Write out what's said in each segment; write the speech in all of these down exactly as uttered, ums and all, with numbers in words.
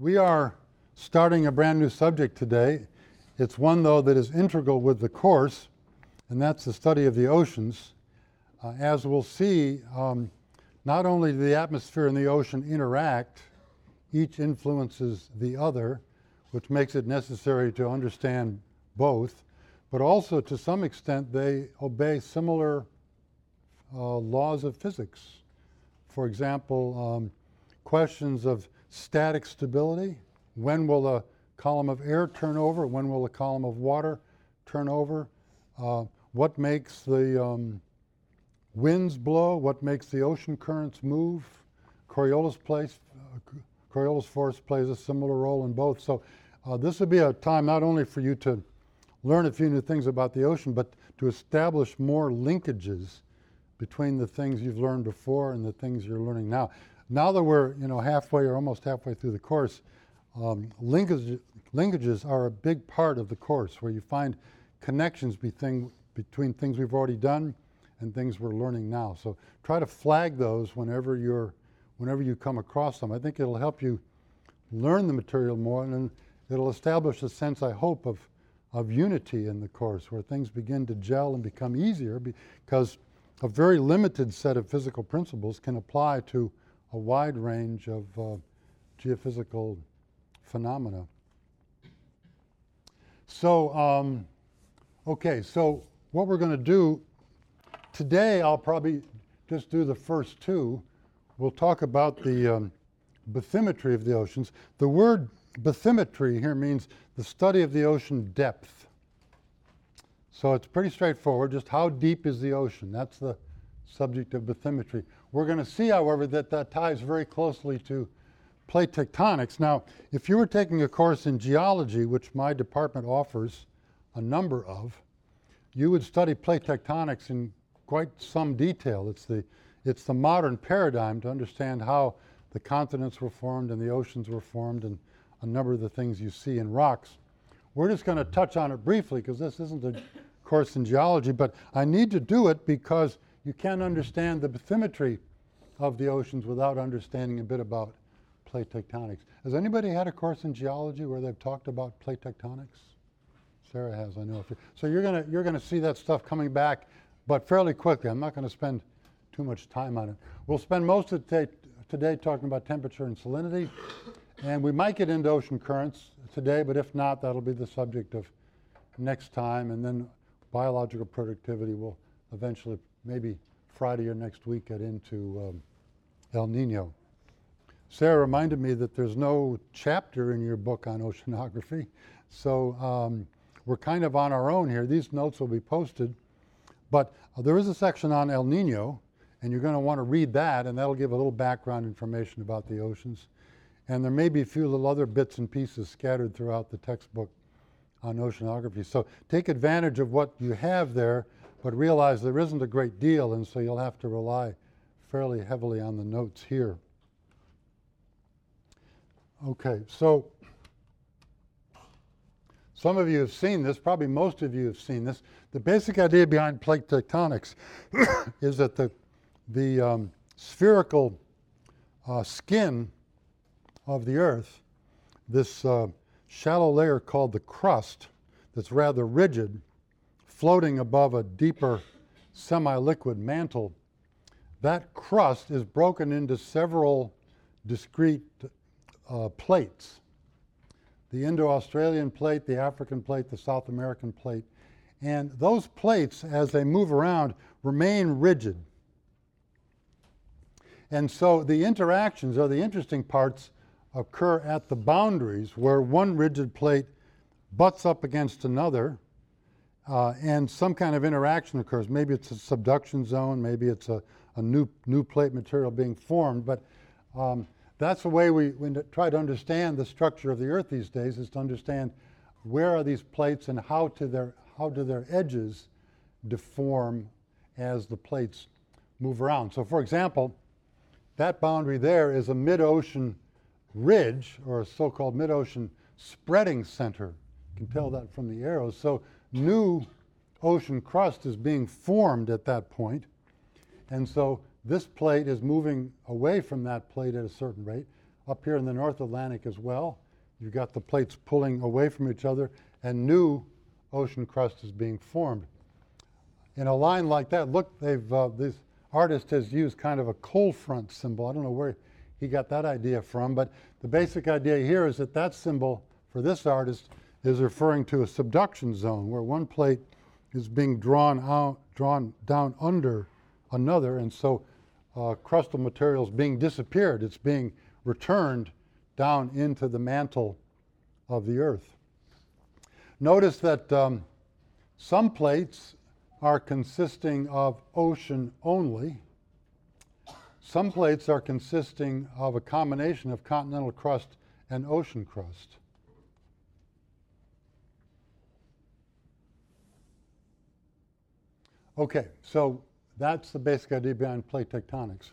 We are starting a brand new subject today. It's one, though, that is integral with the course, and that's the study of the oceans. Uh, as we'll see, um, not only do the atmosphere and the ocean interact, each influences the other, which makes it necessary to understand both, but also to some extent they obey similar uh, laws of physics. For example, um, questions of static stability. When will a column of air turn over? When will a column of water turn over? Uh, what makes the um, winds blow? What makes the ocean currents move? Coriolis, place, uh, Coriolis force plays a similar role in both. So uh, this would be a time not only for you to learn a few new things about the ocean, but to establish more linkages between the things you've learned before and the things you're learning now. Now that we're you know halfway or almost halfway through the course, um, linkage, linkages are a big part of the course, where you find connections between, between things we've already done and things we're learning now. So try to flag those whenever you're, whenever you come across them. I think it'll help you learn the material more, and it'll establish a sense, I hope, of, of unity in the course, where things begin to gel and become easier, because a very limited set of physical principles can apply to a wide range of uh, geophysical phenomena. So, um, okay, so what we're going to do today, I'll probably just do the first two. We'll talk about the um, bathymetry of the oceans. The word bathymetry here means the study of the ocean depth. So it's pretty straightforward, just how deep is the ocean? That's the subject of bathymetry. We're going to see, however, that that ties very closely to plate tectonics. Now, if you were taking a course in geology, which my department offers a number of, you would study plate tectonics in quite some detail. It's the, it's the modern paradigm to understand how the continents were formed and the oceans were formed and a number of the things you see in rocks. We're just going to touch on it briefly because this isn't a course in geology, but I need to do it because you can't understand the bathymetry of the oceans without understanding a bit about plate tectonics. Has anybody had a course in geology where they've talked about plate tectonics? Sarah has, I know. So you're going to you're going to see that stuff coming back, but fairly quickly. I'm not going to spend too much time on it. We'll spend most of the day, today talking about temperature and salinity, and we might get into ocean currents today, but if not, that'll be the subject of next time, and then biological productivity will eventually, maybe Friday or next week, get into um, El Nino. Sarah reminded me that there's no chapter in your book on oceanography, so um, we're kind of on our own here. These notes will be posted, but uh, there is a section on El Nino, and you're going to want to read that, and that'll give a little background information about the oceans. And there may be a few little other bits and pieces scattered throughout the textbook on oceanography. So take advantage of what you have there, but realize there isn't a great deal, and so you'll have to rely fairly heavily on the notes here. Okay, so some of you have seen this, probably most of you have seen this. The basic idea behind plate tectonics is that the, the um, spherical uh, skin of the Earth, this uh, shallow layer called the crust that's rather rigid, floating above a deeper semi-liquid mantle, that crust is broken into several discrete uh, plates. The Indo-Australian plate, the African plate, the South American plate. And those plates, as they move around, remain rigid. And so the interactions, or the interesting parts, occur at the boundaries where one rigid plate butts up against another, uh, and some kind of interaction occurs. Maybe it's a subduction zone, maybe it's a, a new, new plate material being formed, but um, that's the way we, we try to understand the structure of the Earth these days, is to understand where are these plates and how, to their, how do their edges deform as the plates move around. So for example, that boundary there is a mid-ocean ridge, or a so-called mid-ocean spreading center. You can tell that from the arrows. So new ocean crust is being formed at that point, and so this plate is moving away from that plate at a certain rate. up here in the North Atlantic as well. You've got the plates pulling away from each other, and new ocean crust is being formed. In a line like that, look, they've uh, this artist has used kind of a cold front symbol. I don't know where he got that idea from, but the basic idea here is that that symbol for this artist is referring to a subduction zone where one plate is being drawn out, drawn down under another, and so uh, crustal material is being disappeared. It's being returned down into the mantle of the Earth. Notice that um, some plates are consisting of ocean only. Some plates are consisting of a combination of continental crust and ocean crust. Okay, so that's the basic idea behind plate tectonics.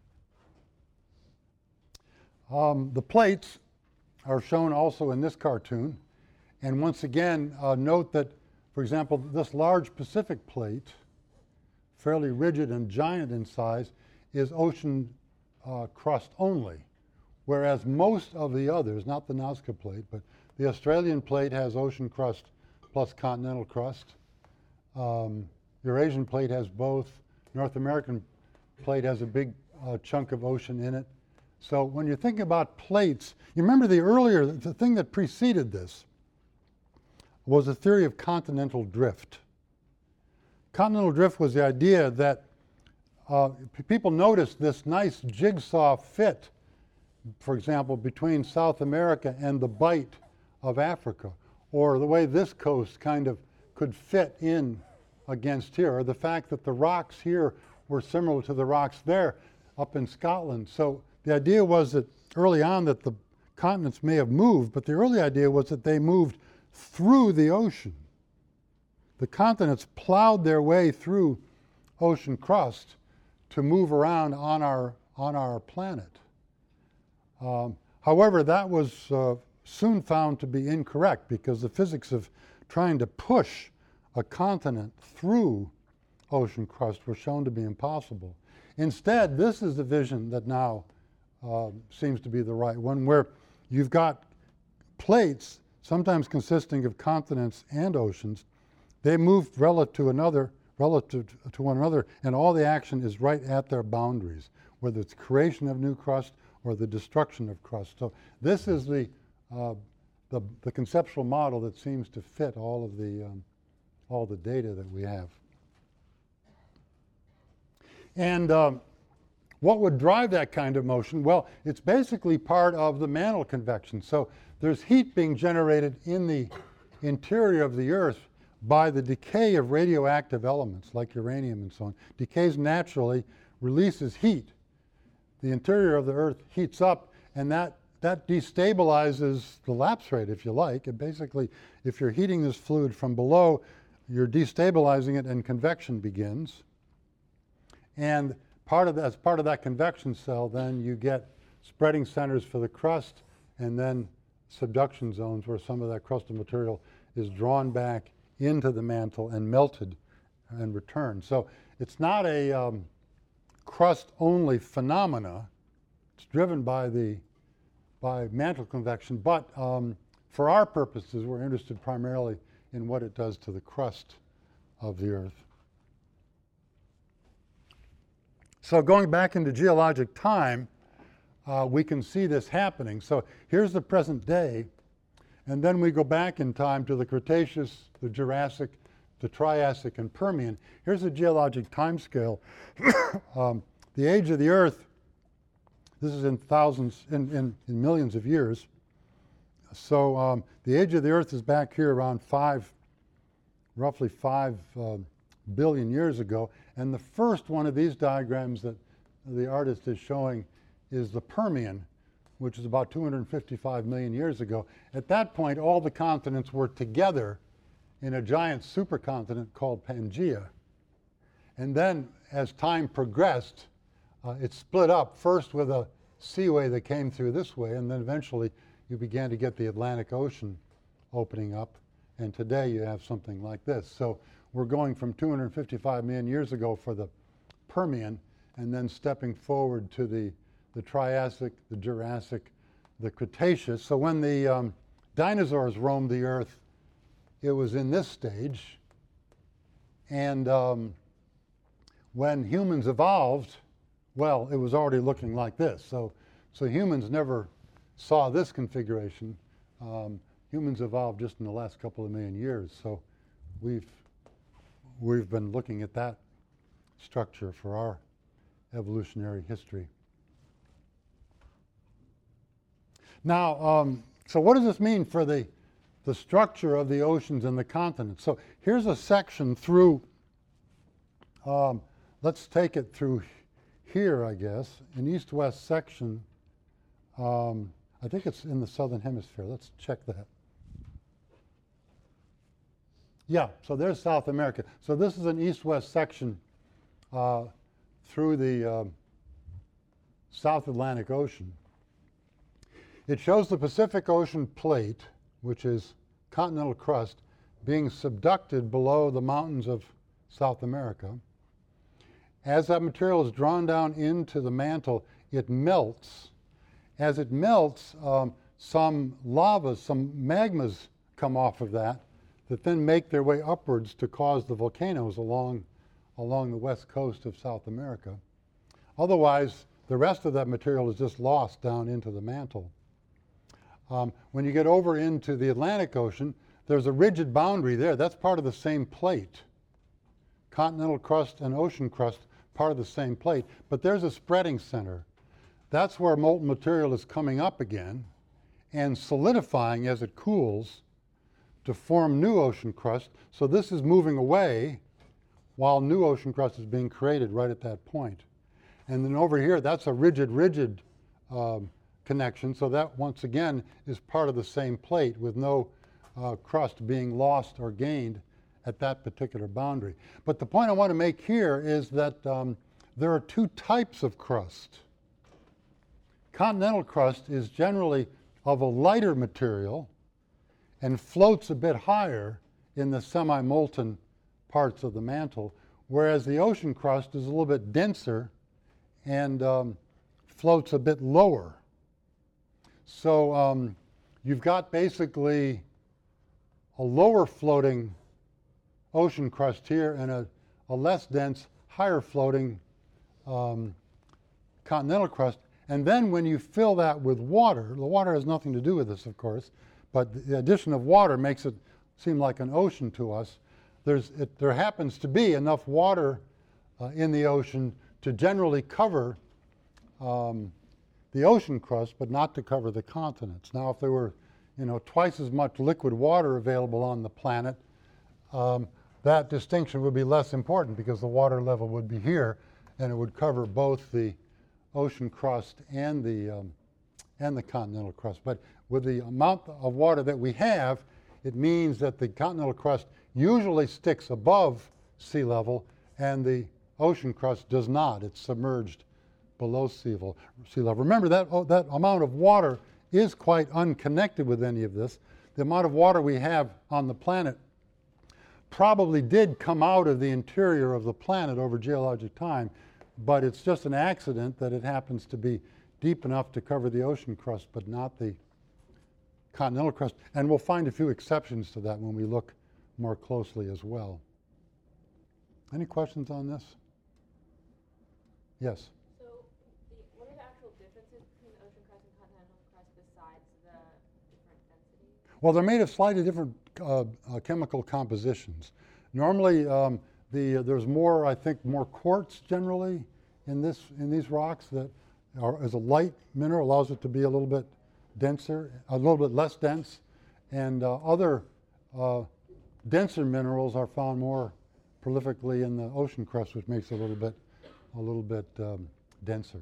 Um, the plates are shown also in this cartoon. And once again, uh, note that, for example, this large Pacific plate, fairly rigid and giant in size, is ocean uh, crust only, whereas most of the others, not the Nazca plate, but the Australian plate has ocean crust plus continental crust. Um, Eurasian plate has both. North American plate has a big uh, chunk of ocean in it. So when you think about plates, you remember the earlier, the thing that preceded this was a theory of continental drift. Continental drift was the idea that uh, people noticed this nice jigsaw fit, for example, between South America and the bight of Africa, or the way this coast kind of could fit in against here, or the fact that the rocks here were similar to the rocks there up in Scotland. So the idea was that early on that the continents may have moved, but the early idea was that they moved through the ocean. The continents plowed their way through ocean crust to move around on our, on our planet. Um, however, that was uh, soon found to be incorrect because the physics of trying to push a continent through ocean crust were shown to be impossible. Instead, this is the vision that now uh, seems to be the right one, where you've got plates, sometimes consisting of continents and oceans. They move relative to another, relative to one another, and all the action is right at their boundaries, whether it's creation of new crust or the destruction of crust. So this is the, uh, the, the conceptual model that seems to fit all of the, um, all the data that we have. And um, what would drive that kind of motion? Well, it's basically part of the mantle convection. So there's heat being generated in the interior of the Earth by the decay of radioactive elements like uranium and so on. Decays naturally, releases heat. The interior of the Earth heats up, and that, that destabilizes the lapse rate, if you like. And basically, if you're heating this fluid from below, you're destabilizing it and convection begins. And part of that, as part of that convection cell, then you get spreading centers for the crust and then subduction zones where some of that crustal material is drawn back into the mantle and melted and returned. So it's not a um, crust-only phenomena. It's driven by the by mantle convection, but um, for our purposes, we're interested primarily in what it does to the crust of the Earth. So going back into geologic time, uh, we can see this happening. So here's the present day, and then we go back in time to the Cretaceous, the Jurassic, the Triassic, and Permian. Here's a geologic time scale. um, the age of the Earth, this is in thousands, in, in, in millions of years. So um, the age of the Earth is back here around five, roughly five uh, billion years ago. And the first one of these diagrams that the artist is showing is the Permian, which is about two hundred fifty-five million years ago. At that point, all the continents were together in a giant supercontinent called Pangaea. And then as time progressed, uh, it split up first with a seaway that came through this way, and then eventually you began to get the Atlantic Ocean opening up, and today you have something like this. So we're going from two hundred fifty-five million years ago for the Permian, and then stepping forward to the, the Triassic, the Jurassic, the Cretaceous. So when the um, dinosaurs roamed the Earth, it was in this stage. And um, when humans evolved, well, it was already looking like this. So, so humans never saw this configuration. Um, humans evolved just in the last couple of million years. So we've, we've been looking at that structure for our evolutionary history. Now, um, so what does this mean for the, the structure of the oceans and the continents? So here's a section through, um, let's take it through here, I guess, an east-west section. Um, I think it's in the southern hemisphere. Let's check that. Yeah, so there's South America. So this is an east-west section uh, through the uh, South Atlantic Ocean. It shows the Pacific Ocean plate, which is continental crust, being subducted below the mountains of South America. As that material is drawn down into the mantle, it melts. As it melts, um, some lavas, some magmas come off of that that then make their way upwards to cause the volcanoes along, along the west coast of South America. Otherwise, the rest of that material is just lost down into the mantle. Um, when you get over into the Atlantic Ocean, there's a rigid boundary there. That's part of the same plate. Continental crust and ocean crust, part of the same plate. But there's a spreading center. That's where molten material is coming up again and solidifying as it cools to form new ocean crust. So this is moving away while new ocean crust is being created right at that point. And then over here, that's a rigid, rigid um, connection. So that, once again, is part of the same plate with no uh, crust being lost or gained at that particular boundary. But the point I want to make here is that um, there are two types of crust. Continental crust is generally of a lighter material and floats a bit higher in the semi-molten parts of the mantle, whereas the ocean crust is a little bit denser and um, floats a bit lower. So um, you've got basically a lower floating ocean crust here and a, a less dense, higher floating um, continental crust. And then when you fill that with water, the water has nothing to do with this, of course, but the addition of water makes it seem like an ocean to us. There's, it, there happens to be enough water uh, in the ocean to generally cover um, the ocean crust, but not to cover the continents. Now, if there were, you know, twice as much liquid water available on the planet, um, that distinction would be less important because the water level would be here, and it would cover both the ocean crust and the um, and the continental crust. But with the amount of water that we have, it means that the continental crust usually sticks above sea level, and the ocean crust does not. It's submerged below sea level. Sea level. Remember that oh, that amount of water is quite unconnected with any of this. The amount of water we have on the planet probably did come out of the interior of the planet over geologic time, but it's just an accident that it happens to be deep enough to cover the ocean crust, but not the continental crust. And we'll find a few exceptions to that when we look more closely as well. Any questions on this? Yes? So the, what are the actual differences between the ocean crust and continental crust besides the different densities? Well, they're made of slightly different uh, uh, chemical compositions. Normally, um, the, uh, there's more, I think, more quartz generally in, this, in these rocks that are, as a light mineral, allows it to be a little bit denser, a little bit less dense, and uh, other uh, denser minerals are found more prolifically in the ocean crust, which makes it a little bit, a little bit um, denser.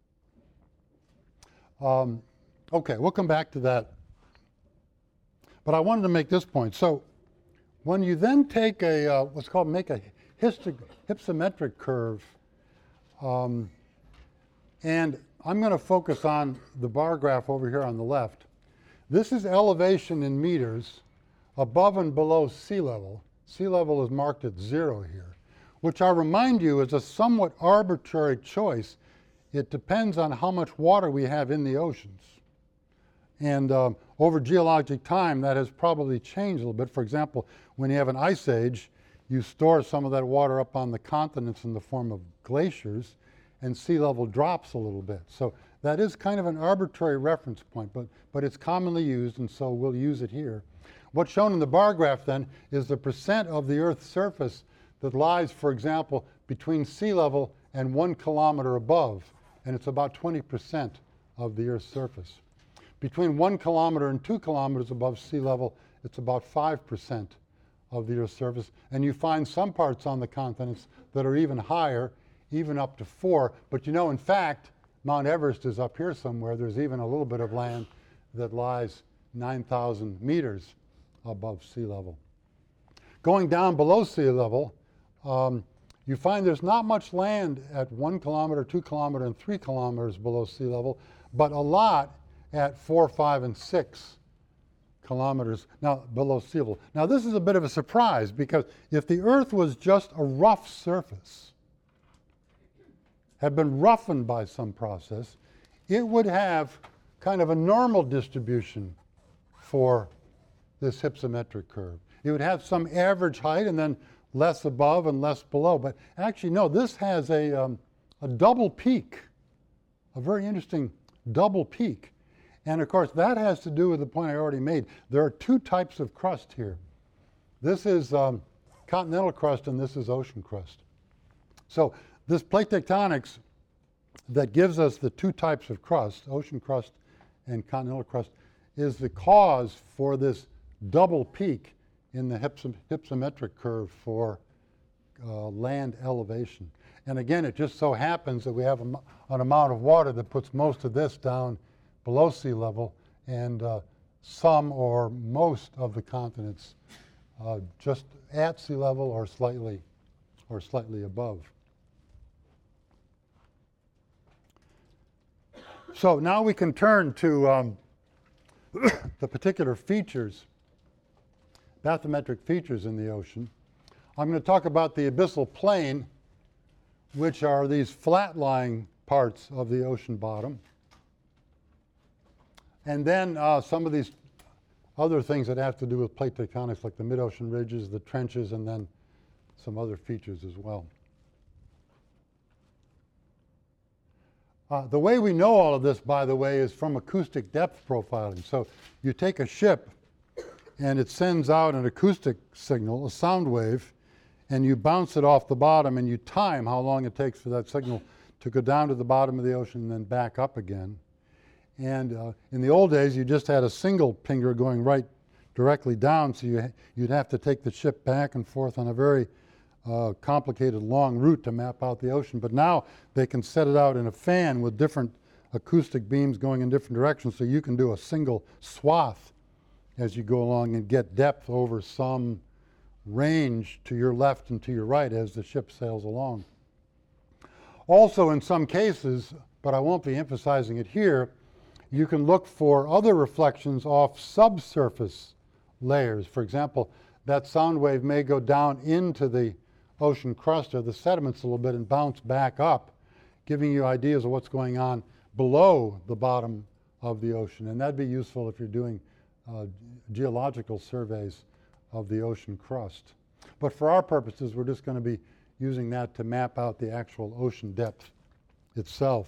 Um, okay, we'll come back to that. But I wanted to make this point. So when you then take a, uh, what's called, make a hypsometric curve, um, and I'm going to focus on the bar graph over here on the left. This is elevation in meters above and below sea level. Sea level is marked at zero here, which I remind you is a somewhat arbitrary choice. It depends on how much water we have in the oceans. And um, over geologic time, that has probably changed a little bit. For example, when you have an ice age, you store some of that water up on the continents in the form of glaciers, and sea level drops a little bit. So that is kind of an arbitrary reference point, but, but it's commonly used, and so we'll use it here. What's shown in the bar graph then is the percent of the Earth's surface that lies, for example, between sea level and one kilometer above, and it's about twenty percent of the Earth's surface. Between one kilometer and two kilometers above sea level, it's about five percent of the Earth's surface, and you find some parts on the continents that are even higher, even up to four. But you know, in fact, Mount Everest is up here somewhere. There's even a little bit of land that lies nine thousand meters above sea level. Going down below sea level, um, you find there's not much land at one kilometer, two kilometer, and three kilometers below sea level, but a lot at four, five, and six kilometers now below sea level. Now this is a bit of a surprise, because if the Earth was just a rough surface, had been roughened by some process, it would have kind of a normal distribution for this hypsometric curve. It would have some average height and then less above and less below. But actually, no, this has a, um, a double peak, a very interesting double peak. And of course, that has to do with the point I already made. There are two types of crust here. This is um, continental crust, and this is ocean crust. So this plate tectonics that gives us the two types of crust, ocean crust and continental crust, is the cause for this double peak in the hypsom hypsometric curve for uh, land elevation. And again, it just so happens that we have a, an amount of water that puts most of this down below sea level, and uh, some or most of the continents uh, just at sea level or slightly or slightly above. So now we can turn to um, the particular features, bathymetric features in the ocean. I'm going to talk about the abyssal plain, which are these flat-lying parts of the ocean bottom. And then uh, some of these other things that have to do with plate tectonics, like the mid-ocean ridges, the trenches, and then some other features as well. Uh, the way we know all of this, by the way, is from acoustic depth profiling. So you take a ship, and it sends out an acoustic signal, a sound wave, and you bounce it off the bottom, and you time how long it takes for that signal to go down to the bottom of the ocean and then back up again. And uh, in the old days, you just had a single pinger going right directly down, so you, you'd have to take the ship back and forth on a very uh, complicated long route to map out the ocean. But now they can set it out in a fan with different acoustic beams going in different directions, so you can do a single swath as you go along and get depth over some range to your left and to your right as the ship sails along. Also, in some cases, but I won't be emphasizing it here, you can look for other reflections off subsurface layers. For example, that sound wave may go down into the ocean crust or the sediments a little bit and bounce back up, giving you ideas of what's going on below the bottom of the ocean. And that'd be useful if you're doing uh, geological surveys of the ocean crust. But for our purposes, we're just going to be using that to map out the actual ocean depth itself.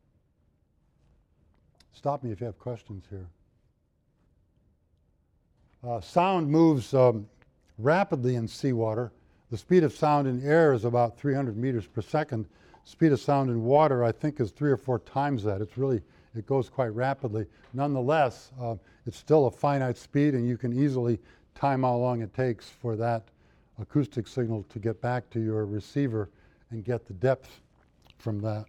Stop me if you have questions here. Uh, sound moves um, rapidly in seawater. The speed of sound in air is about three hundred meters per second. Speed of sound in water, I think, is three or four times that. It's really, it goes quite rapidly. Nonetheless, uh, it's still a finite speed, and you can easily time how long it takes for that acoustic signal to get back to your receiver and get the depth from that.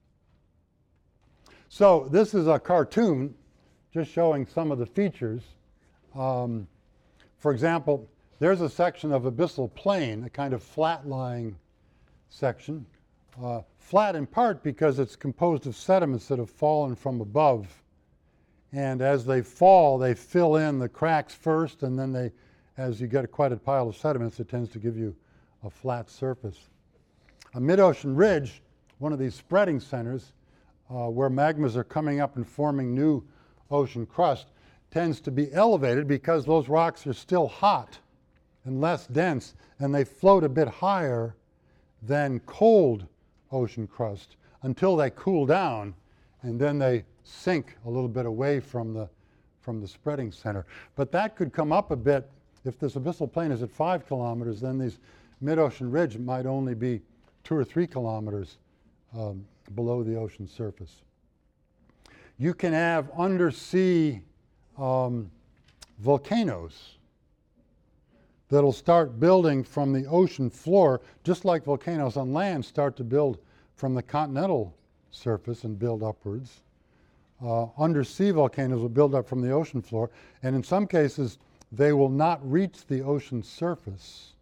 So this is a cartoon just showing some of the features. Um, for example, there's a section of abyssal plain, a kind of flat-lying section. Uh, flat in part because it's composed of sediments that have fallen from above. And as they fall, they fill in the cracks first, and then they, as you get quite a pile of sediments, it tends to give you a flat surface. A mid-ocean ridge, one of these spreading centers, uh, where magmas are coming up and forming new ocean crust tends to be elevated because those rocks are still hot and less dense, and they float a bit higher than cold ocean crust until they cool down, and then they sink a little bit away from the, from the spreading center. But that could come up a bit. If this abyssal plain is at five kilometers, then these mid-ocean ridge might only be two or three kilometers um, below the ocean surface. You can have undersea um, volcanoes that'll start building from the ocean floor, just like volcanoes on land start to build from the continental surface and build upwards. Uh, undersea volcanoes will build up from the ocean floor, and in some cases, they will not reach the ocean surface,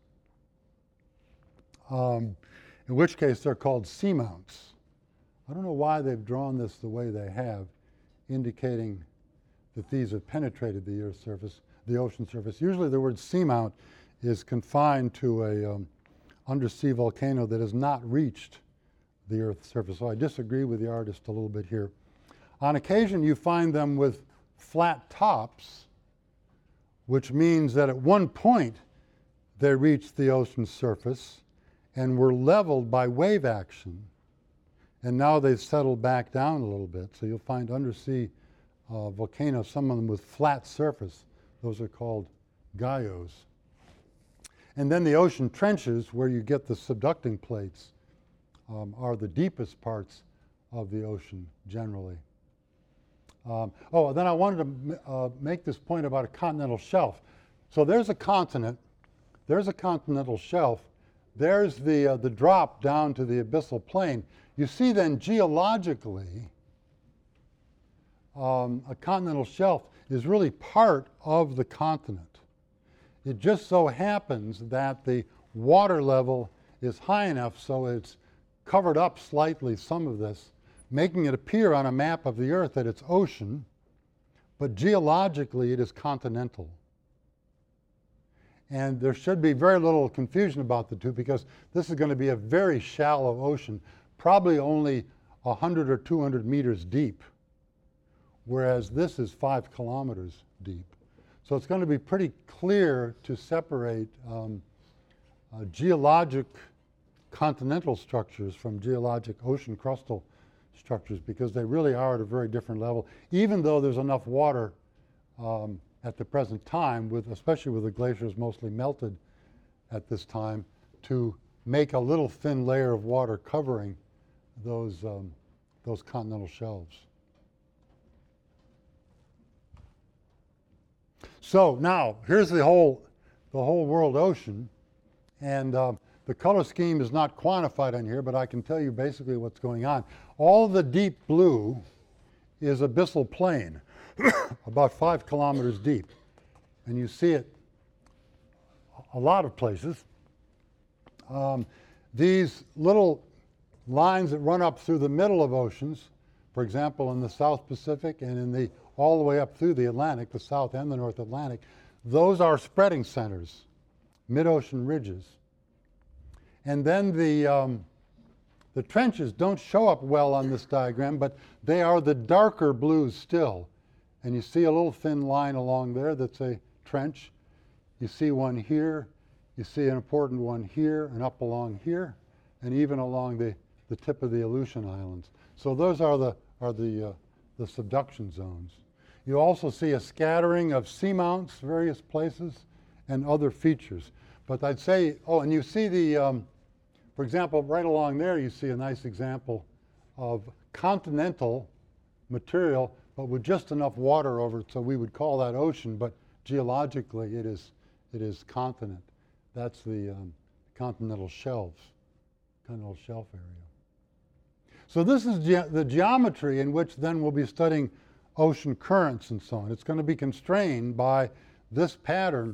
um, in which case they're called seamounts. I don't know why they've drawn this the way they have, indicating that these have penetrated the Earth's surface, the ocean surface. Usually the word seamount is confined to a um, undersea volcano that has not reached the Earth's surface. So I disagree with the artist a little bit here. On occasion you find them with flat tops, which means that at one point they reached the ocean's surface and were leveled by wave action. And now they've settled back down a little bit. So you'll find undersea uh, volcanoes, some of them with flat surface. Those are called gyos. And then the ocean trenches, where you get the subducting plates, um, are the deepest parts of the ocean generally. Um, oh, then I wanted to uh, make this point about a continental shelf. So there's a continent, there's a continental shelf, there's the, uh, the drop down to the abyssal plain. You see then geologically, um, a continental shelf is really part of the continent. It just so happens that the water level is high enough so it's covered up slightly, some of this, making it appear on a map of the Earth that it's ocean, but geologically it is continental. And there should be very little confusion about the two, because this is going to be a very shallow ocean, probably only one hundred or two hundred meters deep, whereas this is five kilometers deep. So it's going to be pretty clear to separate um, uh, geologic continental structures from geologic ocean crustal structures, because they really are at a very different level, even though there's enough water um, at the present time, with, especially with the glaciers mostly melted at this time, to make a little thin layer of water covering those, um, those continental shelves. So now, here's the whole, the whole world ocean, and uh, the color scheme is not quantified on here, but I can tell you basically what's going on. All the deep blue is abyssal plain, about five kilometers deep. And you see it a lot of places. Um, these little lines that run up through the middle of oceans, for example, in the South Pacific and in the, all the way up through the Atlantic, the South and the North Atlantic, those are spreading centers, mid-ocean ridges. And then the, um, the trenches don't show up well on this diagram, but they are the darker blues still. And you see a little thin line along there that's a trench. You see one here. You see an important one here and up along here, and even along the, the tip of the Aleutian Islands. So those are the, are the, uh, the subduction zones. You also see a scattering of seamounts, various places, and other features. But I'd say, oh, and you see the, um, for example, right along there, you see a nice example of continental material, but with just enough water over it, so we would call that ocean, but geologically it is, it is continent. That's the um, continental shelves, continental shelf area. So this is ge- the geometry in which then we'll be studying ocean currents and so on. It's going to be constrained by this pattern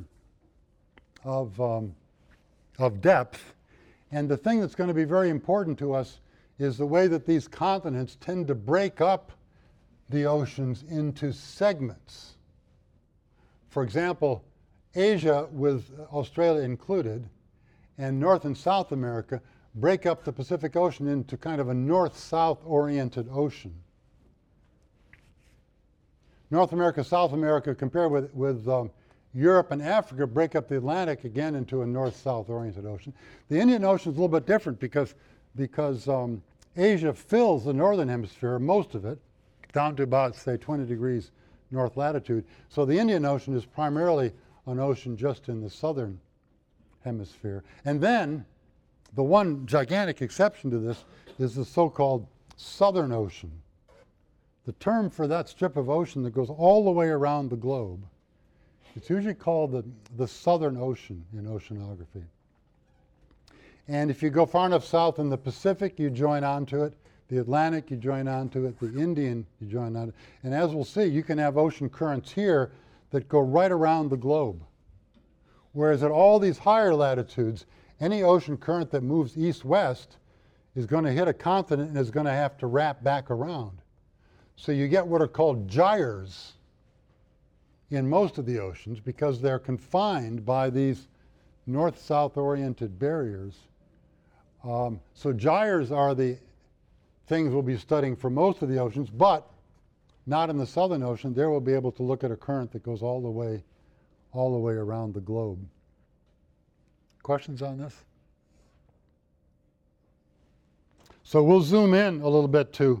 of, um, of depth. And the thing that's going to be very important to us is the way that these continents tend to break up the oceans into segments. For example, Asia, with Australia included, and North and South America break up the Pacific Ocean into kind of a north-south oriented ocean. North America, South America, compared with, with um, Europe and Africa, break up the Atlantic again into a north-south oriented ocean. The Indian Ocean is a little bit different because, because um, Asia fills the northern hemisphere, most of it, down to about, say, twenty degrees north latitude. So the Indian Ocean is primarily an ocean just in the southern hemisphere. And then the one gigantic exception to this is the so-called Southern Ocean. The term for that strip of ocean that goes all the way around the globe, it's usually called the, the Southern Ocean in oceanography. And if you go far enough south in the Pacific, you join onto it. The Atlantic, you join onto it. The Indian, you join onto it. And as we'll see, you can have ocean currents here that go right around the globe. Whereas at all these higher latitudes, any ocean current that moves east-west is going to hit a continent and is going to have to wrap back around. So you get what are called gyres in most of the oceans because they're confined by these north-south oriented barriers. Um, so gyres are the things we'll be studying for most of the oceans, but not in the Southern Ocean. There we'll be able to look at a current that goes all the way, all the way around the globe. Questions on this? So we'll zoom in a little bit to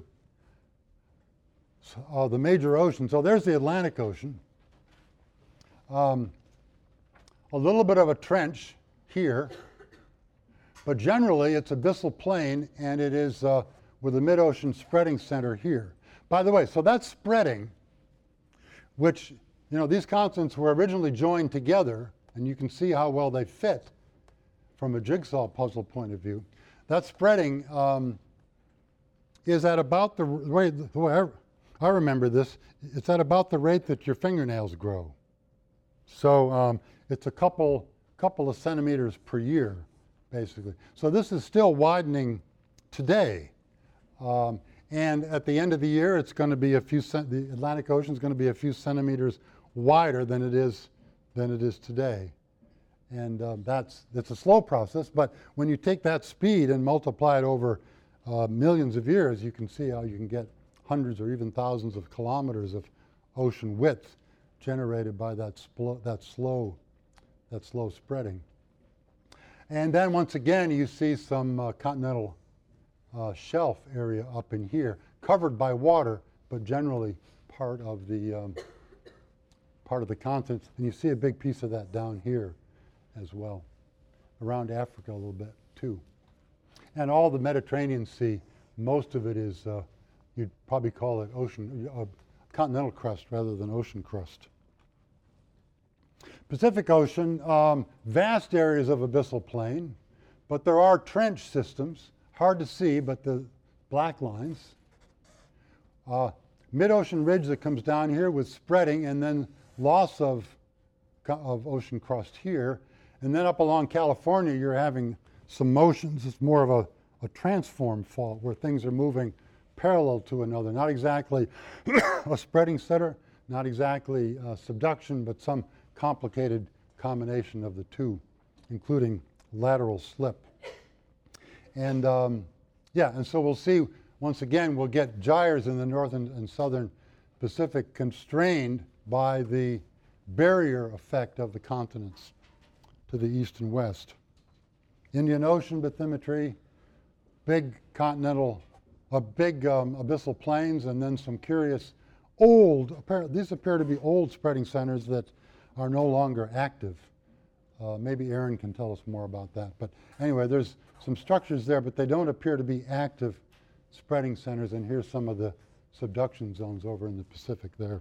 uh, the major oceans. So there's the Atlantic Ocean. Um, a little bit of a trench here, but generally it's abyssal plain, and it is uh, with the mid-ocean spreading center here. By the way, so that's spreading, which, you know, these continents were originally joined together, and you can see how well they fit from a jigsaw puzzle point of view. That spreading um, is at about the rate, the way I, I remember this, it's at about the rate that your fingernails grow. So um, it's a couple, couple of centimeters per year, basically. So this is still widening today. Um, and at the end of the year, it's going to be a few, cent- the Atlantic Ocean is going to be a few centimeters wider than it is, than it is today. And uh, that's, that's a slow process, but when you take that speed and multiply it over uh, millions of years, you can see how you can get hundreds or even thousands of kilometers of ocean width generated by that, spl- that, slow, that slow spreading. And then once again, you see some uh, continental uh, shelf area up in here, covered by water, but generally part of the, um, part of the continent. And you see a big piece of that down here as well, around Africa a little bit too. And all the Mediterranean Sea, most of it is, uh, you'd probably call it ocean, uh, continental crust rather than ocean crust. Pacific Ocean, um, vast areas of abyssal plain, but there are trench systems, hard to see, but the black lines. Uh, mid-ocean ridge that comes down here with spreading and then loss of, of ocean crust here. And then up along California, you're having some motions. It's more of a, a transform fault where things are moving parallel to another. Not exactly a spreading center, not exactly uh, subduction, but some complicated combination of the two, including lateral slip. And um, yeah, and so we'll see, once again, we'll get gyres in the northern and southern Pacific constrained by the barrier effect of the continents to the east and west. Indian Ocean bathymetry, big continental, uh, big um, abyssal plains, and then some curious old, apparent, these appear to be old spreading centers that are no longer active. Uh, maybe Aaron can tell us more about that. But anyway, there's some structures there, but they don't appear to be active spreading centers, and here's some of the subduction zones over in the Pacific there.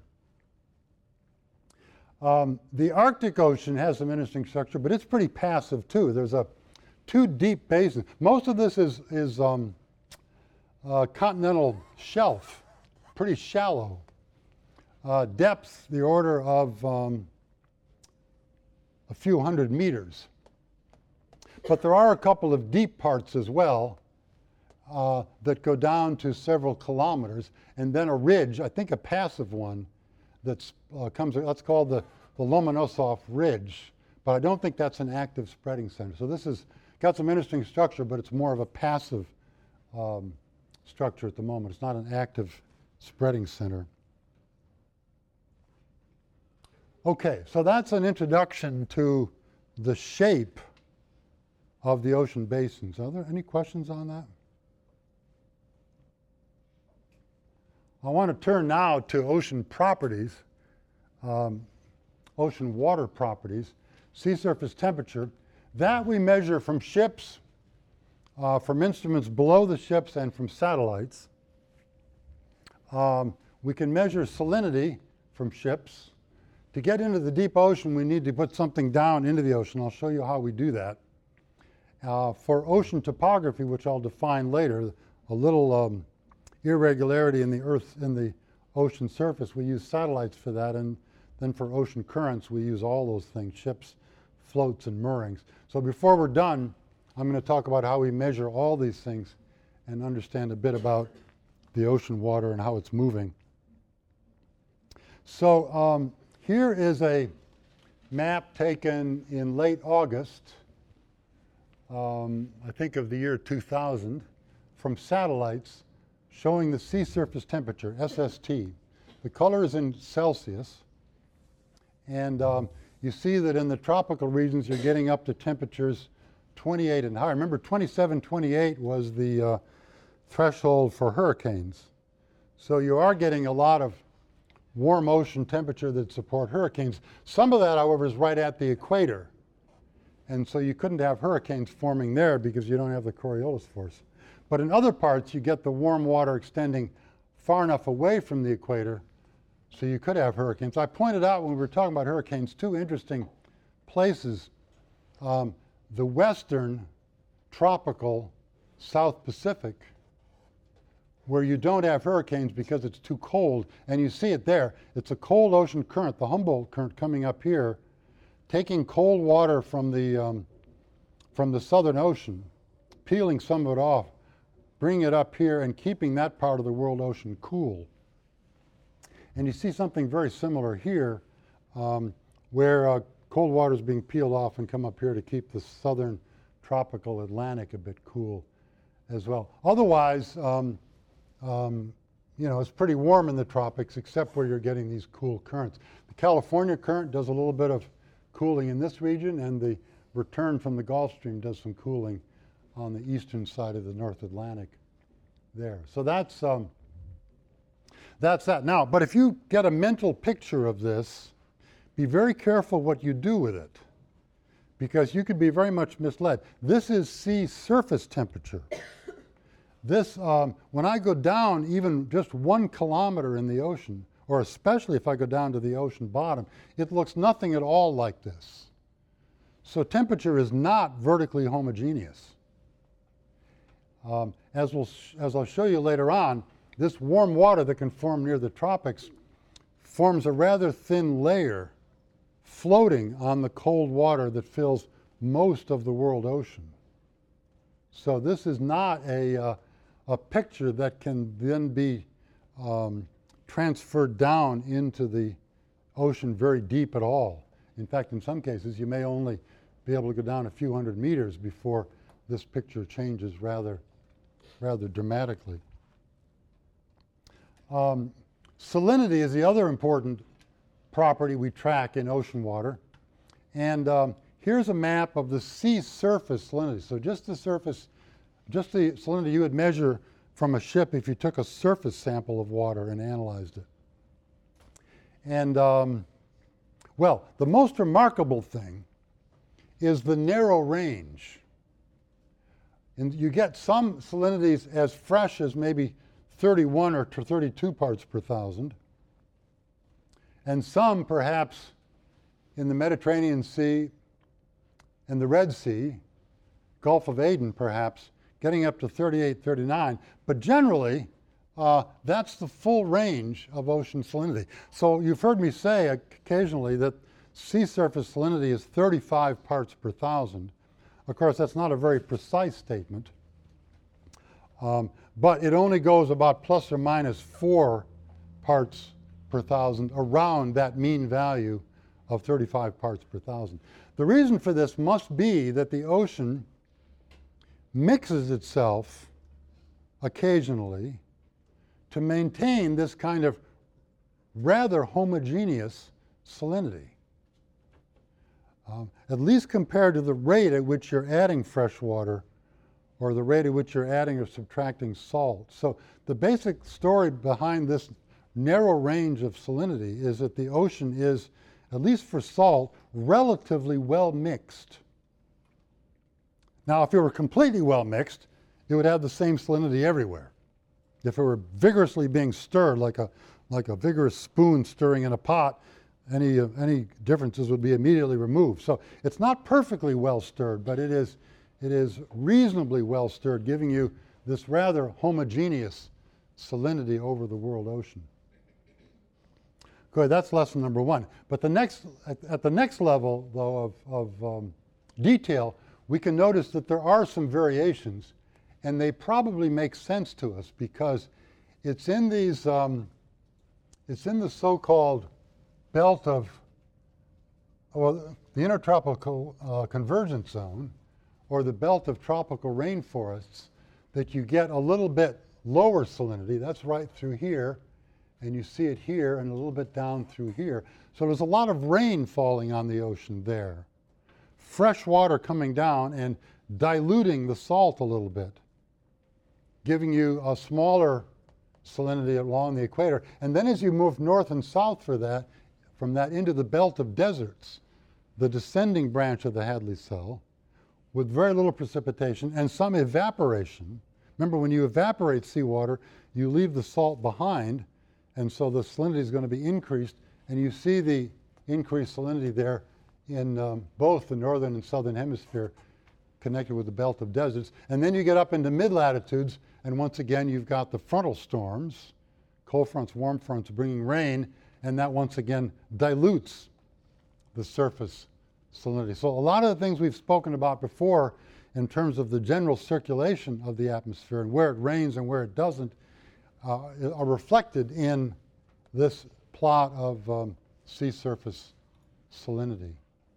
Um, the Arctic Ocean has some interesting structure, but it's pretty passive too. There's a two deep basins. Most of this is, is um, uh, continental shelf, pretty shallow. Uh, depth, the order of um, a few hundred meters. But there are a couple of deep parts as well uh, that go down to several kilometers, and then a ridge, I think a passive one, that uh, comes, that's called the, the Lomonosov Ridge, but I don't think that's an active spreading center. So this has got some interesting structure, but it's more of a passive um, structure at the moment. It's not an active spreading center. Okay, so that's an introduction to the shape of the ocean basins. Are there any questions on that? I want to turn now to ocean properties, um, ocean water properties, sea surface temperature. That we measure from ships, uh, from instruments below the ships, and from satellites. Um, we can measure salinity from ships. To get into the deep ocean, we need to put something down into the ocean. I'll show you how we do that. Uh, for ocean topography, which I'll define later, a little um, irregularity in the Earth, in the ocean surface, we use satellites for that, and then for ocean currents, we use all those things, ships, floats, and moorings. So before we're done, I'm going to talk about how we measure all these things and understand a bit about the ocean water and how it's moving. So um, here is a map taken in late August, um, I think of the year two thousand, from satellites showing the sea surface temperature, S S T. The color is in Celsius. And um, you see that in the tropical regions, you're getting up to temperatures twenty-eight and higher. Remember, twenty-seven, twenty-eight was the uh, threshold for hurricanes. So you are getting a lot of warm ocean temperature that support hurricanes. Some of that, however, is right at the equator. And so you couldn't have hurricanes forming there because you don't have the Coriolis force. But in other parts, you get the warm water extending far enough away from the equator so you could have hurricanes. I pointed out when we were talking about hurricanes two interesting places. Um, the western tropical South Pacific, where you don't have hurricanes because it's too cold, and you see it there. It's a cold ocean current, the Humboldt current coming up here, taking cold water from the, um, from the Southern Ocean, peeling some of it off, bringing it up here and keeping that part of the world ocean cool. And you see something very similar here, um, where uh, cold water is being peeled off and come up here to keep the southern tropical Atlantic a bit cool as well. Otherwise, um, um, you know, it's pretty warm in the tropics, except where you're getting these cool currents. The California current does a little bit of cooling in this region, and the return from the Gulf Stream does some cooling on the eastern side of the North Atlantic there. So that's, um, that's that. Now, but if you get a mental picture of this, be very careful what you do with it, because you could be very much misled. This is sea surface temperature. This, um, when I go down even just one kilometer in the ocean, or especially if I go down to the ocean bottom, it looks nothing at all like this. So temperature is not vertically homogeneous. Um, as, we'll sh as I'll show you later on, this warm water that can form near the tropics forms a rather thin layer floating on the cold water that fills most of the world ocean. So this is not a, uh, a picture that can then be um, transferred down into the ocean very deep at all. In fact, in some cases, you may only be able to go down a few hundred meters before this picture changes rather, rather dramatically. Um, salinity is the other important property we track in ocean water. And um, here's a map of the sea surface salinity. So just the surface, just the salinity you would measure from a ship if you took a surface sample of water and analyzed it. And um, well, the most remarkable thing is the narrow range. And you get some salinities as fresh as maybe thirty-one or thirty-two parts per thousand, and some perhaps in the Mediterranean Sea and the Red Sea, Gulf of Aden perhaps, getting up to thirty-eight, thirty-nine. But generally, uh, that's the full range of ocean salinity. So you've heard me say occasionally that sea surface salinity is thirty-five parts per thousand. Of course, that's not a very precise statement, um, but it only goes about plus or minus four parts per thousand around that mean value of thirty-five parts per thousand. The reason for this must be that the ocean mixes itself occasionally to maintain this kind of rather homogeneous salinity. um, at least compared to the rate at which you're adding fresh water or the rate at which you're adding or subtracting salt. So the basic story behind this narrow range of salinity is that the ocean is, at least for salt, relatively well mixed. Now, if it were completely well mixed, it would have the same salinity everywhere. If it were vigorously being stirred, like a, like a vigorous spoon stirring in a pot, any, uh, any differences would be immediately removed. So it's not perfectly well stirred, but it is, it is reasonably well stirred, giving you this rather homogeneous salinity over the world ocean. Good, that's lesson number one. But the next, at, at the next level, though, of, of um, detail, we can notice that there are some variations, and they probably make sense to us because it's in these, um, it's in the so-called belt of, well, the intertropical uh, convergence zone, or the belt of tropical rainforests, that you get a little bit lower salinity. That's right through here, and you see it here and a little bit down through here. So there's a lot of rain falling on the ocean there. Fresh water coming down and diluting the salt a little bit, giving you a smaller salinity along the equator. And then as you move north and south for that, from that into the belt of deserts, the descending branch of the Hadley cell, with very little precipitation and some evaporation. Remember, when you evaporate seawater, you leave the salt behind, and so the salinity is going to be increased, and you see the increased salinity there in um, both the northern and southern hemisphere connected with the belt of deserts. And then you get up into mid-latitudes, and once again you've got the frontal storms, cold fronts, warm fronts bringing rain, and that once again dilutes the surface salinity. So a lot of the things we've spoken about before in terms of the general circulation of the atmosphere and where it rains and where it doesn't uh, are reflected in this plot of um, sea surface salinity.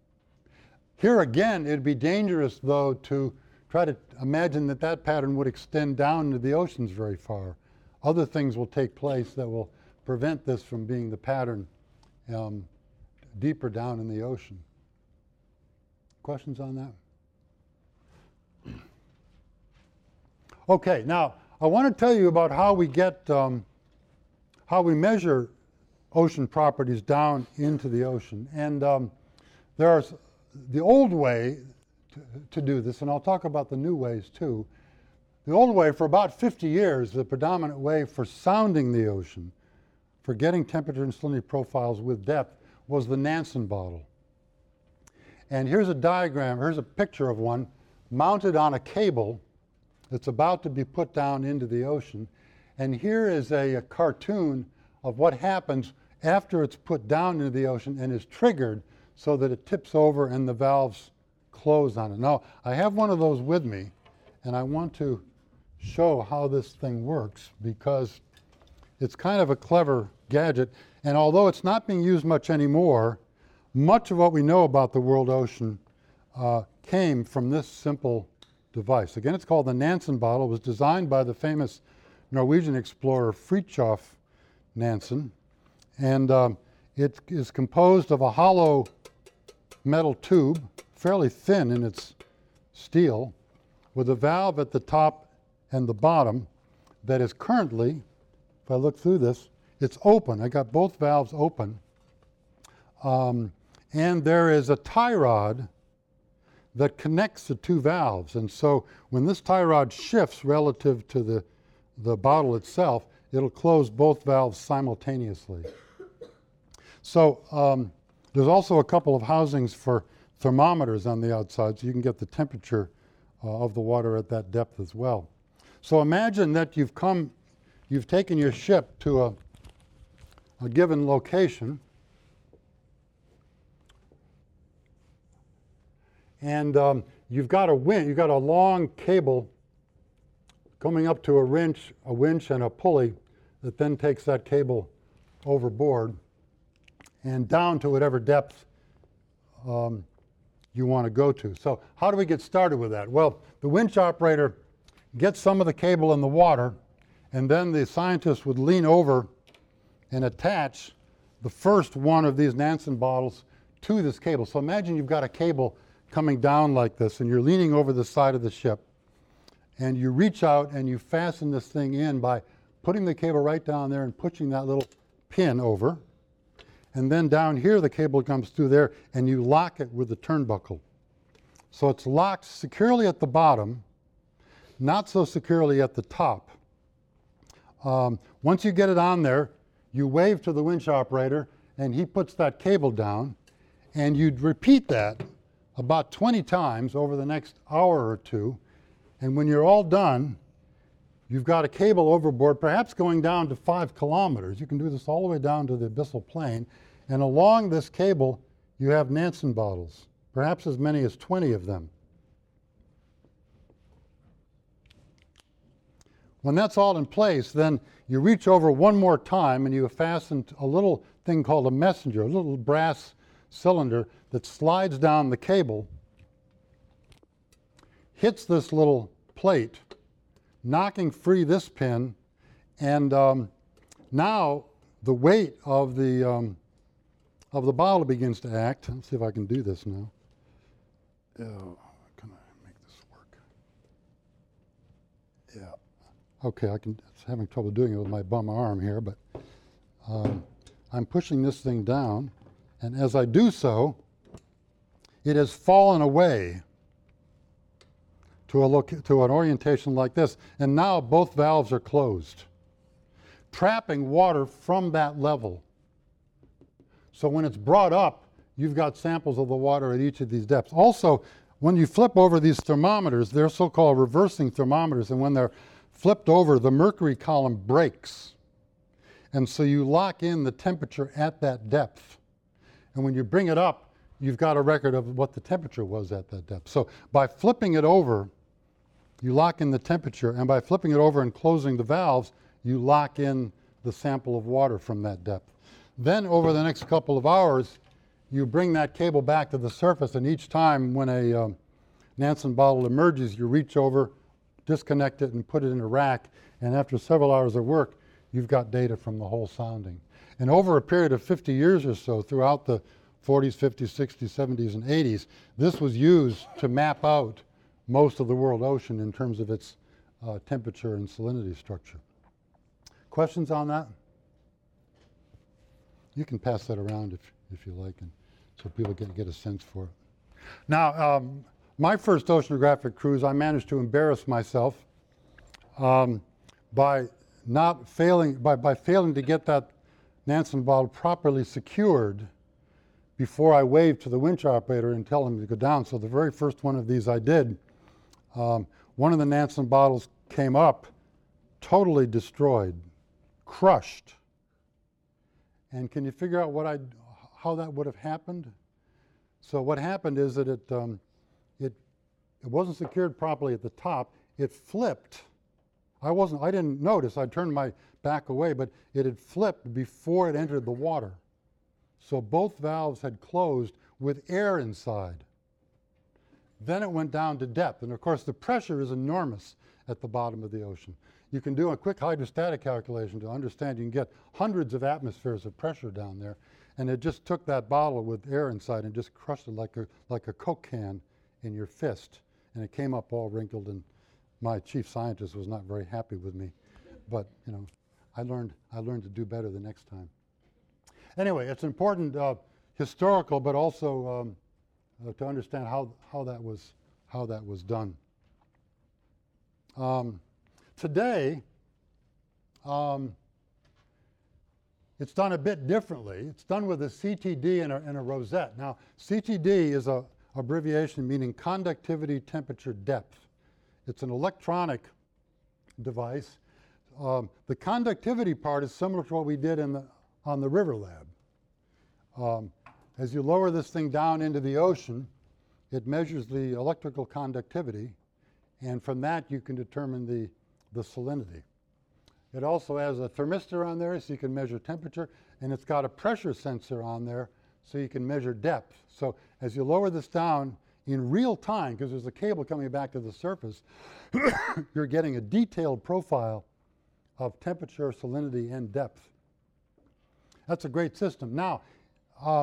Here again, it'd be dangerous, though, to try to imagine that that pattern would extend down into the oceans very far. Other things will take place that will prevent this from being the pattern um, deeper down in the ocean. Questions on that? Okay, now I want to tell you about how we get, um, how we measure ocean properties down into the ocean. And um, there's the old way to, to do this, and I'll talk about the new ways too. The old way, for about fifty years, the predominant way for sounding the ocean, for getting temperature and salinity profiles with depth, was the Nansen bottle. And here's a diagram, here's a picture of one mounted on a cable that's about to be put down into the ocean. And here is a, a cartoon of what happens after it's put down into the ocean and is triggered so that it tips over and the valves close on it. Now, I have one of those with me, and I want to show how this thing works because it's kind of a clever gadget. And although it's not being used much anymore, much of what we know about the world ocean uh, came from this simple device. Again, it's called the Nansen bottle. It was designed by the famous Norwegian explorer Fridtjof Nansen. And um, it is composed of a hollow metal tube, fairly thin in its steel, with a valve at the top and the bottom that is currently, if I look through this, it's open. I got both valves open. Um, and there is a tie rod that connects the two valves. And so when this tie rod shifts relative to the, the bottle itself, it'll close both valves simultaneously. So um, there's also a couple of housings for thermometers on the outside, so you can get the temperature uh, of the water at that depth as well. So imagine that you've come, you've taken your ship to a, a given location, and um, you've got a winch, you've got a long cable coming up to a winch, a winch and a pulley that then takes that cable overboard and down to whatever depth um, you want to go to. So how do we get started with that? Well, the winch operator gets some of the cable in the water, and then the scientist would lean over and attach the first one of these Nansen bottles to this cable. So imagine you've got a cable coming down like this, and you're leaning over the side of the ship, and you reach out and you fasten this thing in by putting the cable right down there and pushing that little pin over. And then down here the cable comes through there, and you lock it with the turnbuckle. So it's locked securely at the bottom, not so securely at the top. Um, once you get it on there, you wave to the winch operator, and he puts that cable down, and you'd repeat that about twenty times over the next hour or two. And when you're all done, you've got a cable overboard, perhaps going down to five kilometers. You can do this all the way down to the abyssal plain. And along this cable, you have Nansen bottles, perhaps as many as twenty of them. When that's all in place, then you reach over one more time and you fasten a little thing called a messenger, a little brass cylinder that slides down the cable, hits this little plate, knocking free this pin, and um, now the weight of the um, of the bottle begins to act. Let's see if I can do this now. Oh, can I make this work? Yeah. Okay, I can. It's having trouble doing it with my bum arm here, but um, I'm pushing this thing down, and as I do so, it has fallen away to a look to an orientation like this, and now both valves are closed, trapping water from that level. So when it's brought up, you've got samples of the water at each of these depths. Also, when you flip over these thermometers, they're so-called reversing thermometers, and when they're flipped over, the mercury column breaks. And so you lock in the temperature at that depth. And when you bring it up, you've got a record of what the temperature was at that depth. So by flipping it over, you lock in the temperature, and by flipping it over and closing the valves, you lock in the sample of water from that depth. Then over the next couple of hours, you bring that cable back to the surface, and each time when a um, Nansen bottle emerges, you reach over, disconnect it, and put it in a rack, and after several hours of work, you've got data from the whole sounding. And over a period of fifty years or so, throughout the forties, fifties, sixties, seventies, and eighties, this was used to map out most of the world ocean in terms of its uh, temperature and salinity structure. Questions on that? You can pass that around if, if you like, and so people can get a sense for it. Now, um, my first oceanographic cruise, I managed to embarrass myself um, by not failing, by, by failing to get that Nansen bottle properly secured before I waved to the winch operator and tell him to go down. So the very first one of these I did, um, one of the Nansen bottles came up totally destroyed, crushed. And can you figure out what I, how that would have happened? So what happened is that it, um, it, it wasn't secured properly at the top. It flipped. I wasn't, I didn't notice. I turned my back away, but it had flipped before it entered the water. So both valves had closed with air inside. Then it went down to depth. And of course, the pressure is enormous at the bottom of the ocean. You can do a quick hydrostatic calculation to understand you can get hundreds of atmospheres of pressure down there. And it just took that bottle with air inside and just crushed it like a, like a Coke can in your fist. And it came up all wrinkled, and my chief scientist was not very happy with me. But, you know, I learned, I learned to do better the next time. Anyway, it's important uh, historical, but also um, uh, to understand how, how, that was, how that was done. Um, today, um, it's done a bit differently. It's done with a C T D and a, and a rosette. Now, C T D is an abbreviation meaning conductivity temperature depth. It's an electronic device. Um, the conductivity part is similar to what we did in the, on the River Lab. Um, as you lower this thing down into the ocean, it measures the electrical conductivity, and from that you can determine the, the salinity. It also has a thermistor on there so you can measure temperature, and it's got a pressure sensor on there so you can measure depth. So as you lower this down in real time, because there's a cable coming back to the surface, you're getting a detailed profile of temperature, salinity, and depth. That's a great system. Now, um,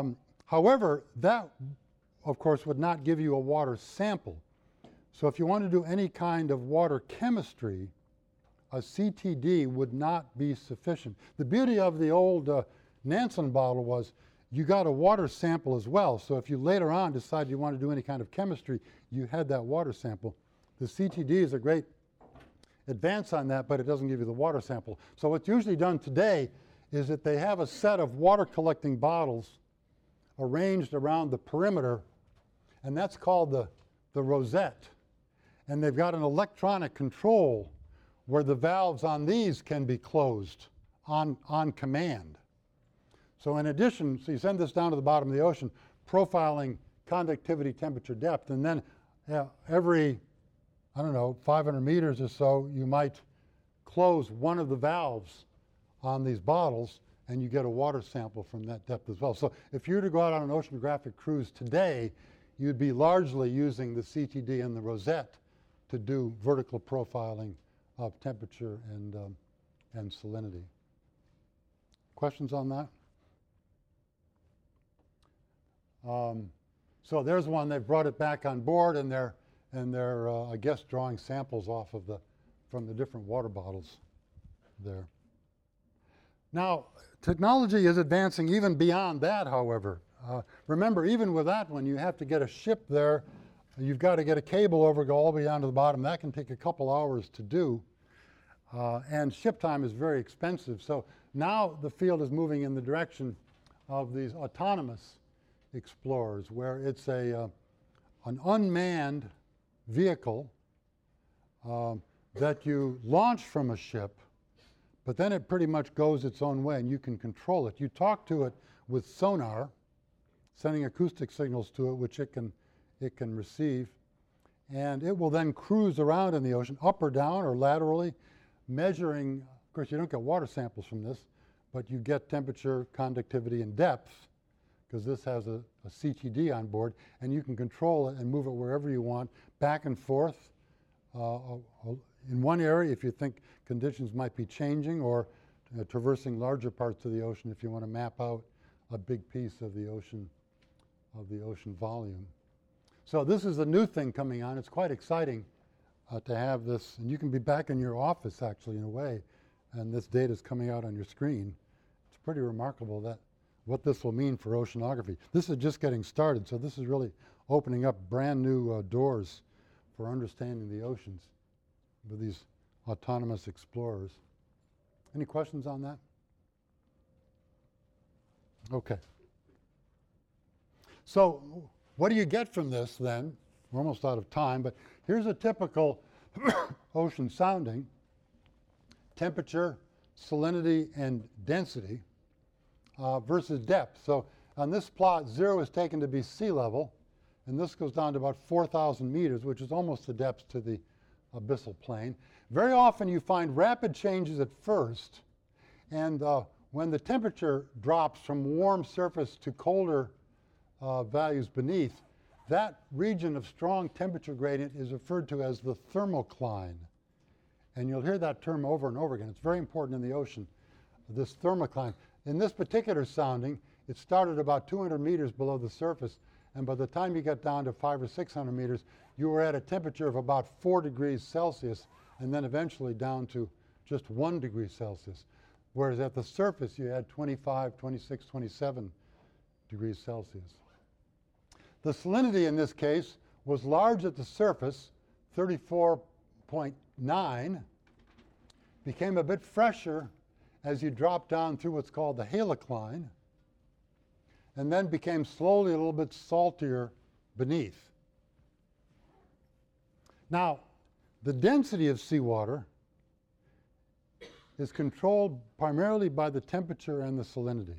However, that, of course, would not give you a water sample. So if you want to do any kind of water chemistry, a C T D would not be sufficient. The beauty of the old uh, Nansen bottle was you got a water sample as well. So if you later on decide you want to do any kind of chemistry, you had that water sample. The C T D is a great advance on that, but it doesn't give you the water sample. So what's usually done today is that they have a set of water collecting bottles arranged around the perimeter, and that's called the, the rosette. And they've got an electronic control where the valves on these can be closed on, on command. So in addition, so you send this down to the bottom of the ocean, profiling conductivity, temperature, depth, and then uh, every, I don't know, five hundred meters or so, you might close one of the valves on these bottles, and you get a water sample from that depth as well. So if you were to go out on an oceanographic cruise today, you'd be largely using the C T D and the rosette to do vertical profiling of temperature and, um, and salinity. Questions on that? Um, so there's one. They've brought it back on board, and they're, and they're uh, I guess, drawing samples off of the, from the different water bottles there. Now, technology is advancing even beyond that, however. Uh, remember, even with that one, you have to get a ship there. You've got to get a cable over, go all the way down to the bottom. That can take a couple hours to do. Uh, and ship time is very expensive. So now the field is moving in the direction of these autonomous explorers, where it's a, uh, an unmanned vehicle um, that you launch from a ship, but then it pretty much goes its own way, and you can control it. You talk to it with sonar, sending acoustic signals to it, which it can, it can receive, and it will then cruise around in the ocean, up or down or laterally, measuring. Of course, you don't get water samples from this, but you get temperature, conductivity, and depth, because this has a, a C T D on board, and you can control it and move it wherever you want, back and forth. Uh, in one area, if you think conditions might be changing, or uh, traversing larger parts of the ocean if you want to map out a big piece of the ocean, of the ocean volume. So this is a new thing coming on. It's quite exciting uh, to have this, and you can be back in your office actually in a way, and this data is coming out on your screen. It's pretty remarkable that what this will mean for oceanography. This is just getting started, so this is really opening up brand new uh, doors for understanding the oceans with these autonomous explorers. Any questions on that? Okay. So what do you get from this then? We're almost out of time, but here's a typical ocean sounding: temperature, salinity, and density uh, versus depth. So on this plot, zero is taken to be sea level, and this goes down to about four thousand meters, which is almost the depth to the abyssal plain. Very often you find rapid changes at first, and uh, when the temperature drops from warm surface to colder uh, values beneath, that region of strong temperature gradient is referred to as the thermocline. And you'll hear that term over and over again. It's very important in the ocean, this thermocline. In this particular sounding, it started about two hundred meters below the surface, and by the time you get down to five or six hundred meters, you were at a temperature of about four degrees Celsius, and then eventually down to just one degree Celsius. Whereas at the surface, you had twenty-five, twenty-six, twenty-seven degrees Celsius. The salinity in this case was large at the surface, thirty-four point nine, became a bit fresher as you drop down through what's called the halocline, and then became slowly a little bit saltier beneath. Now, the density of seawater is controlled primarily by the temperature and the salinity.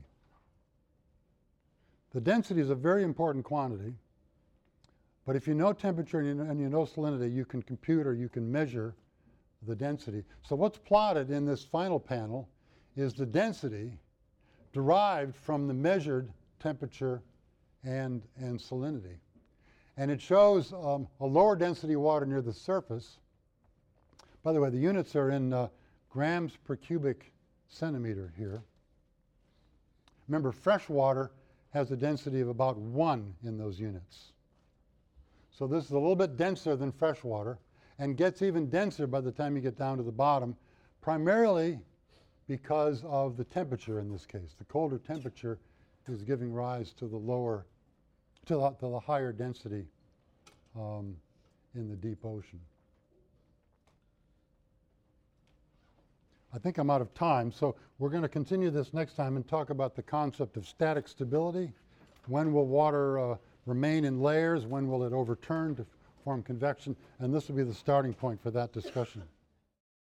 The density is a very important quantity, but if you know temperature and you know, and you know salinity, you can compute or you can measure the density. So what's plotted in this final panel is the density derived from the measured temperature and, and salinity. And it shows um, a lower density water near the surface. By the way, the units are in uh, grams per cubic centimeter here. Remember, fresh water has a density of about one in those units. So this is a little bit denser than fresh water and gets even denser by the time you get down to the bottom, primarily because of the temperature in this case. The colder temperature is giving rise to the lower, to the, to the higher density um, in the deep ocean. I think I'm out of time, so we're going to continue this next time and talk about the concept of static stability. When will water uh, remain in layers? When will it overturn to form convection? And this will be the starting point for that discussion.